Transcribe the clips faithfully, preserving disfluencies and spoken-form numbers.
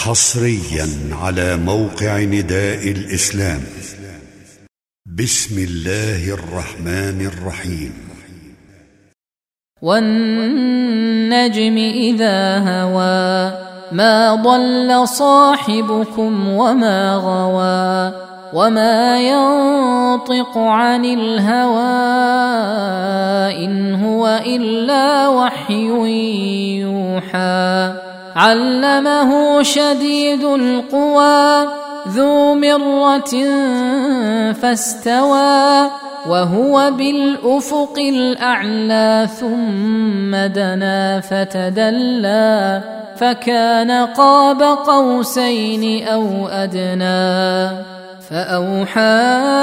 حصريا على موقع نداء الإسلام. بسم الله الرحمن الرحيم. والنجم إذا هوى ما ضل صاحبكم وما غوى وما ينطق عن الهوى إن هو إلا وحي يوحى. علمه شديد القوى ذو مرة فاستوى وهو بالأفق الأعلى ثم دنا فتدلى فكان قاب قوسين أو أدنى. فأوحى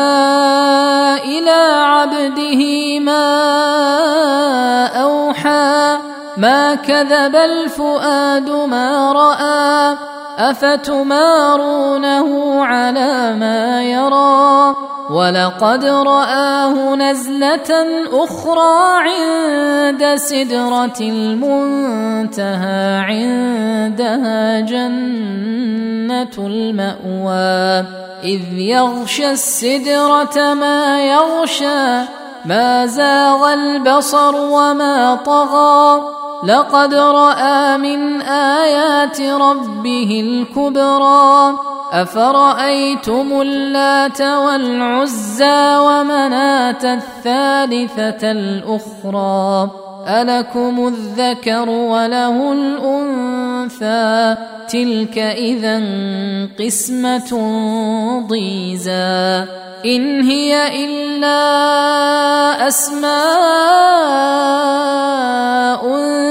إلى عبده ما أوحى ما كذب الفؤاد ما رأى أفتمارونه على ما يرى ولقد رآه نزلة أخرى عند سدرة المنتهى عندها جنة المأوى إذ يغشى السدرة ما يغشى ما زاغ البصر وما طغى لقد رأى من آيات ربه الكبرى. أفرأيتم اللات والعزى ومناة الثالثة الأخرى ألكم الذكر وله الأنثى تلك إذا قسمة ضيزى. إن هي إلا أسماء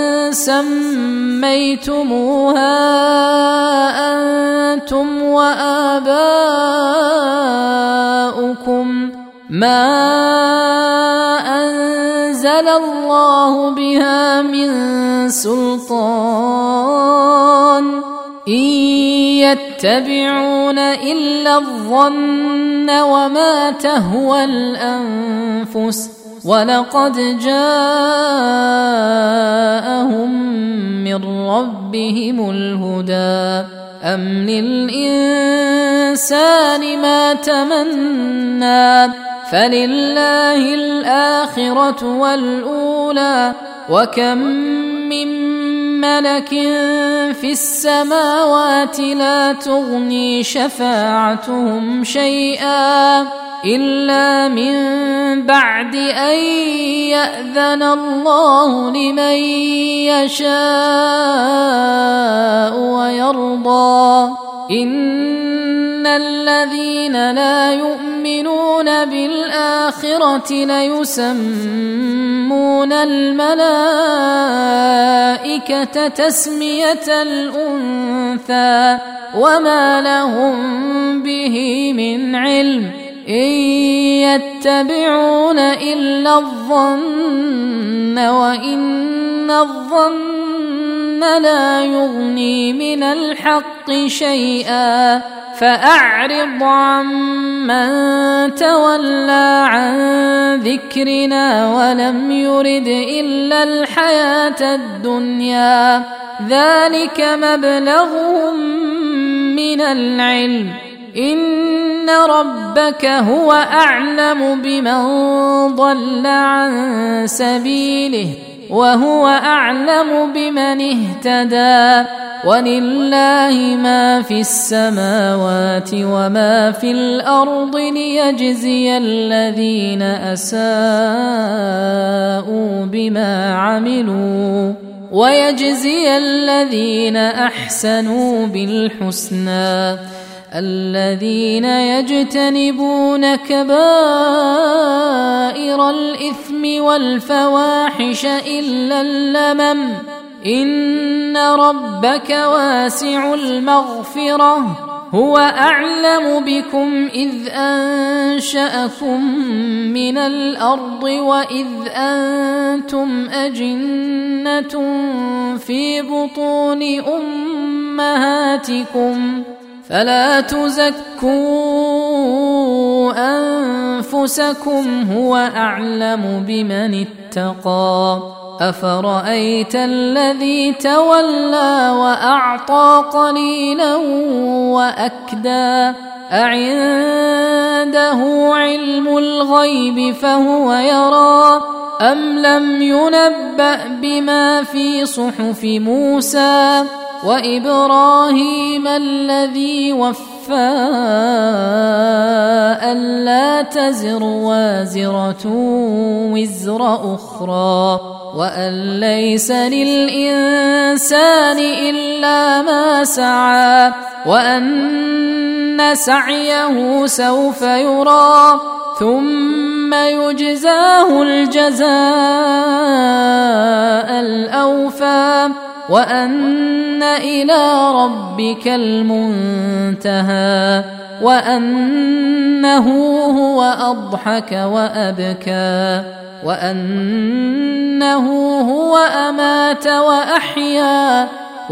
سميتموها أنتم وآباؤكم ما أنزل الله بها من سلطان إن يتبعون إلا الظن وما تهوى الأنفس ولقد جاءهم من ربهم الهدى. أم للإنسان ما تمنى فلله الآخرة والأولى وكم من ملك في السماوات لا تغني شفاعتهم شيئا إلا من بعد أن يأذن الله لمن يشاء ويرضى. إن الذين لا يؤمنون بالآخرة ليسمون الملائكة تسمية الأنثى وما لهم به من علم إن يتبعون إلا الظن وإن الظن لا يغني من الحق شيئا. فأعرض عمن تولى عن ذكرنا ولم يرد إلا الحياة الدنيا ذلك مبلغهم من العلم إن ربك هو أعلم بمن ضل عن سبيله وهو أعلم بمن اهتدى. ولله ما في السماوات وما في الأرض ليجزي الذين أساءوا بما عملوا ويجزي الذين أحسنوا بالحسنى. الذين يجتنبون كبائر الإثم والفواحش إلا اللمم إن ربك واسع المغفرة هو أعلم بكم إذ أنشأكم من الأرض وإذ أنتم أجنة في بطون أمهاتكم فلا تزكوا أنفسكم هو أعلم بمن اتقى أفرأيت الذي تولى وأعطى قليلا وأكدى أعنده علم الغيب فهو يرى أم لم ينبأ بما في صحف موسى وإبراهيم الذي وفى ألا تزر وازرة وزر أخرى وأن ليس للإنسان إلا ما سعى وأن سعيه سوف يرى ثم يجزاه الجزاء الأوفى وأن إلى ربك المنتهى وأنه هو أضحك وأبكى وأنه هو أمات وأحيا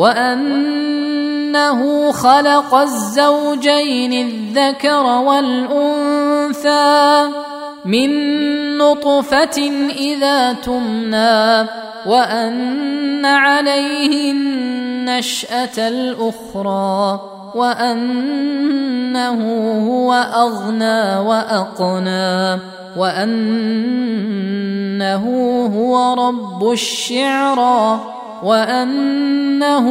وأنه خلق الزوجين الذكر والأنثى من نطفة إذا تمنى وأن عليه النشأة الأخرى وأنه هو أغنى وأقنى وأنه هو رب الشعرى وأنه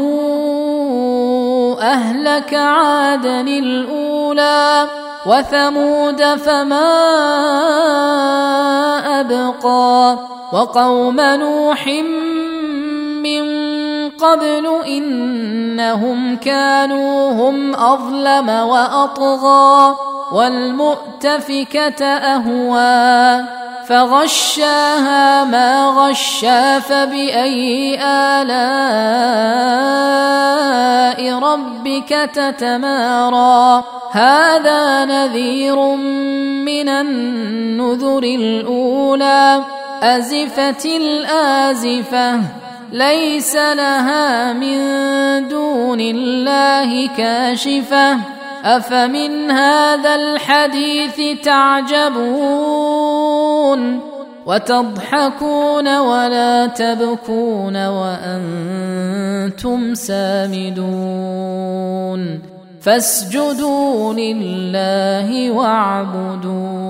أهلك عادا الأولى وثمود فما أبقى وقوم نوح من قبل إنهم كانوا هم أظلم وأطغى والمؤتفكة أهوى فغشاها ما غشا فبأي آلاء ربك تتمارى هذا نذير من النذر الأولى أزفت الآزفة ليس لها من دون الله كاشفة أفمن هذا الحديث تعجبون وتضحكون ولا تبكون وأنتم سامدون فاسجدوا لله واعبدوا